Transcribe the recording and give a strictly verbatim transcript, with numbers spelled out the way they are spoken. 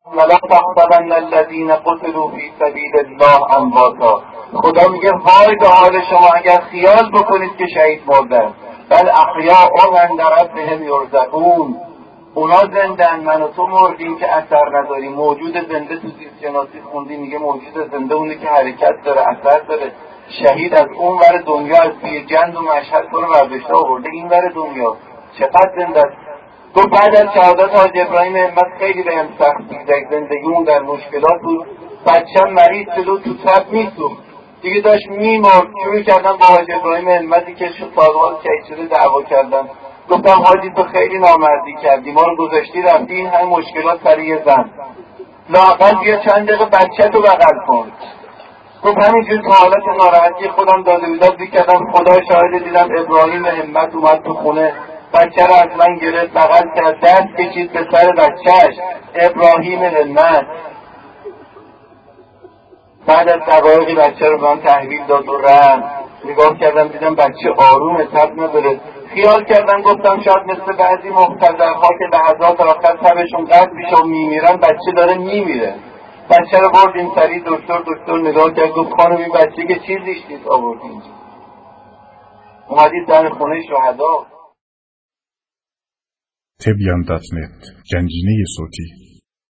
ولا تحسبن الذین قتلوا فی سبیل الله امواتا. خدا میگه وای به حال شما اگر خیال بکنید که شهید مردن، بل احیاء عند ربهم یرزقون. اونا زندن، من و تو مردیم که اثر نداریم. موجود زنده تو زیست شناسی خوندی میگه موجود زنده اونه که حرکت داره، اثر داره. شهید از اون ور دنیا، از بیرجند و مشهد تو رو برداشته آورده این ور دنیا، چقدر زنده است. تو بعد از شهادت حاج ابراهیم همت خیلی به هم سخت میگذشت، زندگیمون در مشکلات بود. بچه‌م مریض شد و تو تب میسوخت دیگه، داشت میمرد. شروع کردم با حاج ابراهیم همتی که سالوال شهید شده دعوا کردم. گفتم حاجی تو خیلی نامردی کردی، ما رو گذاشتی رفتی این همه مشکلات سر یه زن، لااقل بیا چند دقیقه بچه تو بغل کن. گفت همینجور تو حالت ناراحتی خودم داده بیداد میکردم، خدا شاهد دیدم ابراهیم همت اومد تو خونه، بچه رو از من گرفت بغل کرد، دست کشید به سر بچهش. ابراهیم همت بعد از دقایقی بچه رو به من تحویل داد و رفت. نگاه کردم دیدم بچه آرومه، تب نداره. خیال کردم گفتم شاید مثل بعضی مقتدرها که لحظات آخر تبشون قطع میشه و میمیرن، بچه داره میمیره. بچه رو بردیم سریع دکتر. دکتر نگاه کرد گفت خانم این بچه که چیزیش نیست آورد اینجا، اومدید در خونه شهدا. تبیان دات نت، گنجینه صوتی.